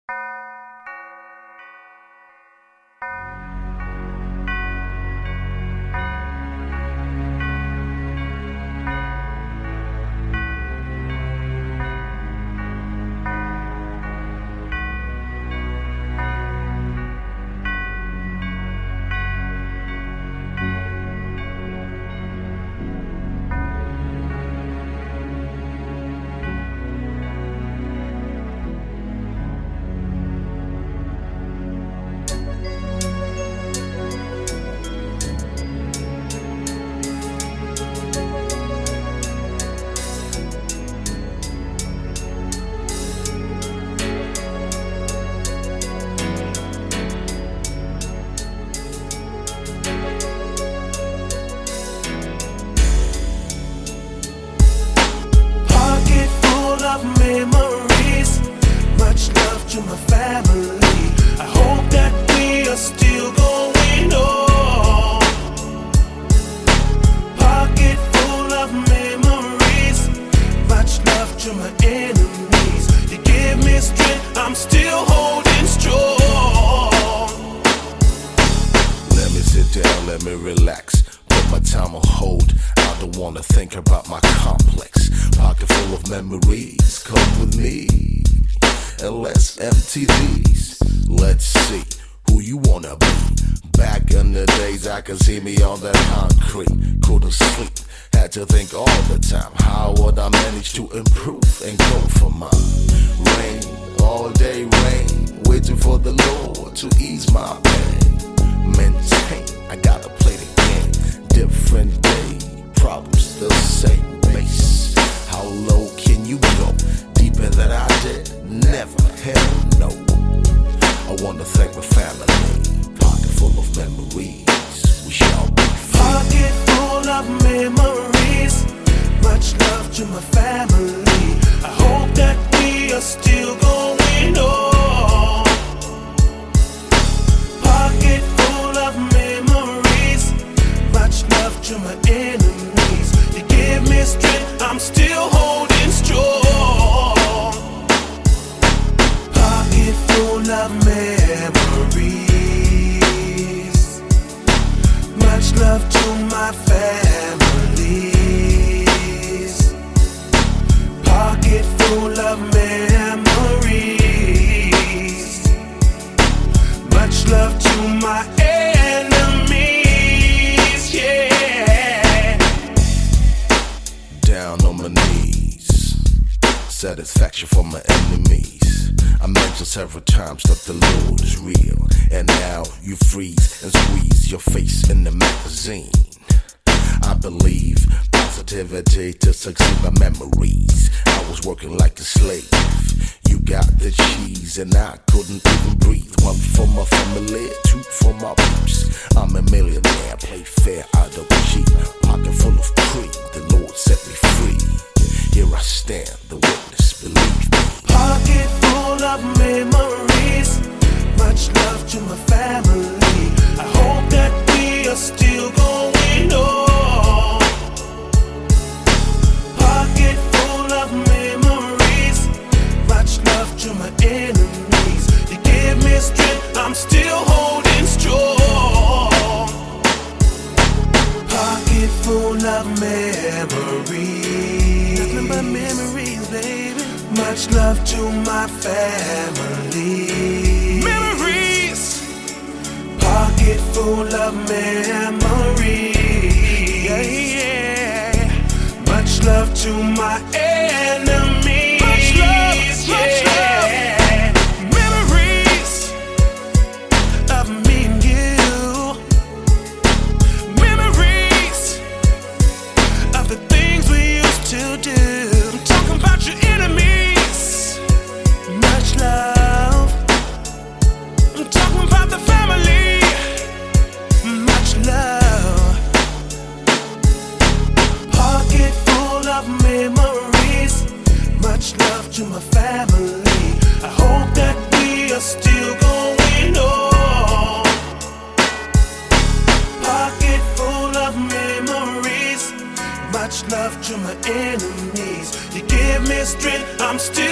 Memories, much love to my family. I hope that we are still going on. Pocket full of memories, much love to my enemies. You give me strength, I'm still holding strong. Let me sit down, let me relax, put my time on hold. I don't wanna think about my complex. Pocket full of memories, come with me and let's empty these. Let's see who you wanna be. Back in the days I could see me on that concrete. Couldn't sleep, had to think all the time. How would I manage to improve and go for mine? Rain, all day rain, waiting for the Lord to ease my pain. Maintain, I gotta play the game. Different day, problems the same base. How low can you go? Deeper than I did? Never, hell no. I wanna thank my family. Pocket full of memories, we shall be free. Pocket full of memories, much love to my family. I hope that we are still going on. Pocket full of memories, much love to my enemies. You give me strength, I'm still holding strong. Pocket full of memories, much love to my families. Pocket full of memories, much love to my enemies, yeah. Down on my knees, satisfaction for my enemies. I mentioned several times that the Lord is real, and now you freeze and squeeze your face in the magazine. I believe positivity to succeed my memories. I was working like a slave. You got the cheese and I couldn't even breathe. One for my family, two for my peeps. I'm a millionaire, play fair, I don't cheat. Pocket full of cream, the Lord set me free. Here I stand, the witness, believe me. Pocket full of memories, much love to my family. I hope that we are still going on. Pocket full of memories, much love to my enemies. You give me strength, I'm still holding strong. Pocket full of memories, nothing but memories, baby. Much love to my family. Memories. Pocket full of memories. Yeah, yeah. Much love to my enemies. Much love, yeah. Much love. Memories of me and you. Memories of the things we used to do. I'm talking about your enemies. Much love. I'm talking about the family. Much love. Pocket full of memories. Much love to my family. I hope that we are still going on. Pocket full of memories. Much love to my enemies. You give me strength, I'm still